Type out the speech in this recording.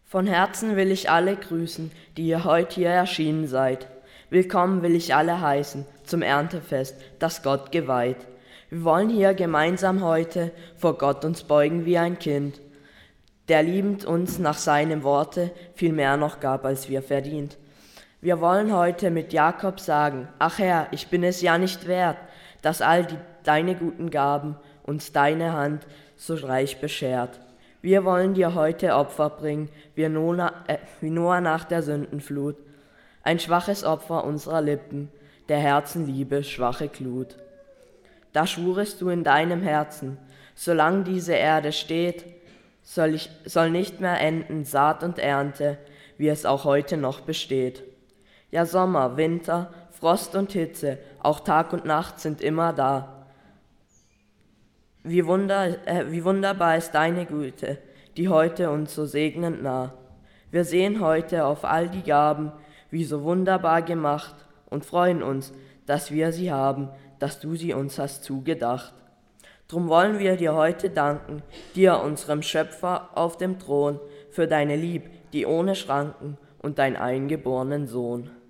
Von Herzen will ich alle grüßen, die ihr heute hier erschienen seid. Willkommen will ich alle heißen zum Erntefest, das Gott geweiht. Wir wollen hier gemeinsam heute vor Gott uns beugen wie ein Kind, der liebend uns nach seinem Worte viel mehr noch gab, als wir verdient. Wir wollen heute mit Jakob sagen: Ach Herr, ich bin es ja nicht wert, dass deine guten Gaben uns deine Hand so reich beschert. Wir wollen dir heute Opfer bringen, wie Noah nach der Sündenflut. Ein schwaches Opfer unserer Lippen, der Herzen Liebe, schwache Glut. Da schwurest du in deinem Herzen: Solange diese Erde steht, soll nicht mehr enden Saat und Ernte, wie es auch heute noch besteht. Ja, Sommer, Winter, Frost und Hitze, auch Tag und Nacht sind immer da. Wie wunderbar ist deine Güte, die heute uns so segnend nah. Wir sehen heute auf all die Gaben, wie so wunderbar gemacht, und freuen uns, dass wir sie haben, dass du sie uns hast zugedacht. Drum wollen wir dir heute danken, dir, unserem Schöpfer auf dem Thron, für deine Lieb, die ohne Schranken, und dein eingeborenen Sohn.